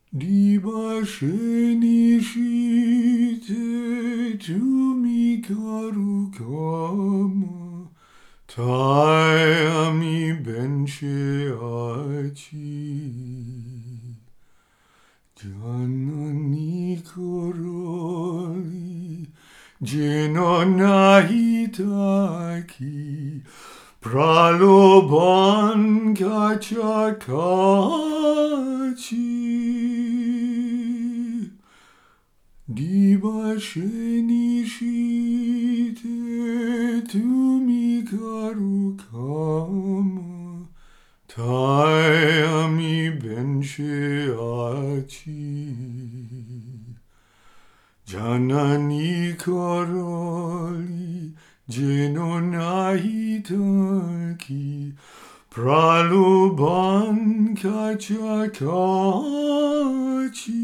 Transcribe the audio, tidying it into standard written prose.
Dibashenishite tumikaru Tayami Bencheachi Janani Koroli Jenonahitaki Praloban Kachakachi Dibashenishite tumikaru Tayami Bencheachi Janani Karoli Jenonahitaki Praluban Kachakachi